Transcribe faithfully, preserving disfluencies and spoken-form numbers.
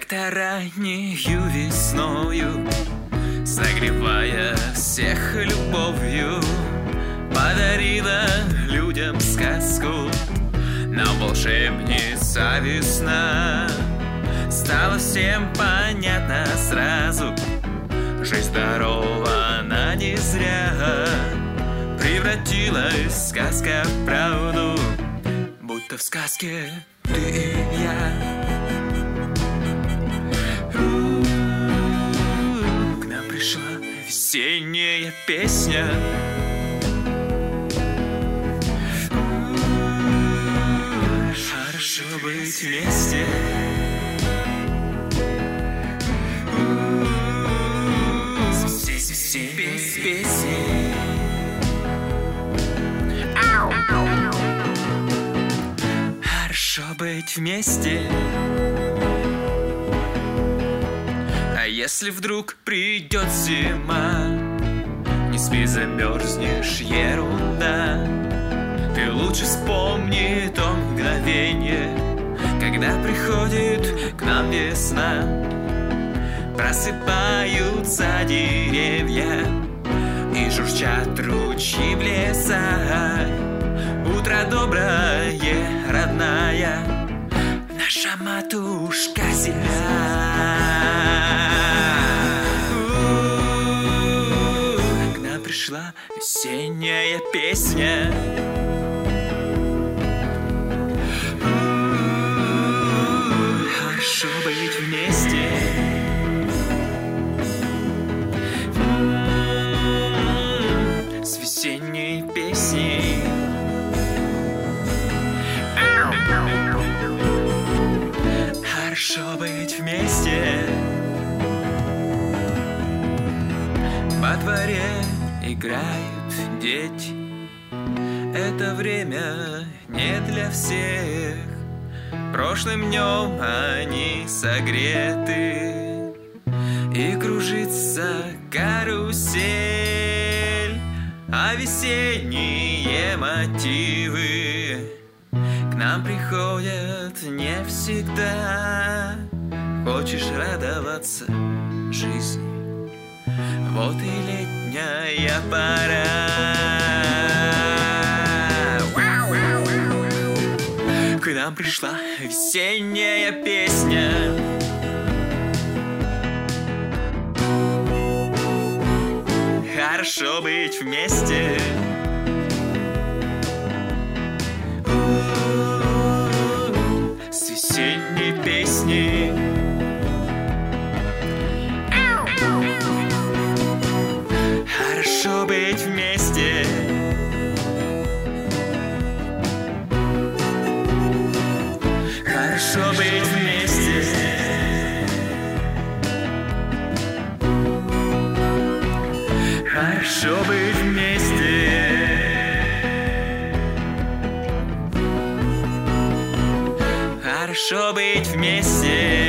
Где-то раннею весною, согревая всех любовью, подарила людям сказку. Нам волшебница весна. Стало всем понятно сразу, жизнь здорова, она не зря. Превратилась сказка в правду, будто в сказке ты и я. К нам пришла весенняя песня. Хорошо быть вместе. Все песни. Хорошо быть вместе. А если вдруг придет зима, не спи, замерзнешь, ерунда. Ты лучше вспомни то мгновение, когда приходит к нам весна. Просыпаются деревья и журчат ручьи в лесах. Утро доброе, родная, наша матушка земля. К нам пришла весенняя песня. Хорошо быть вместе. С весенней песней. Хорошо быть вместе. Во дворе играют дети. Это время не для всех. Прошлым днем они согреты, и кружится карусель. А весенние мотивы к нам приходят не всегда. Хочешь радоваться жизни, вот и летняя пора. К нам пришла весенняя песня. Хорошо быть вместе. С весенней песней. Хорошо быть вместе. Хорошо быть вместе. Хорошо быть вместе. Хорошо быть вместе.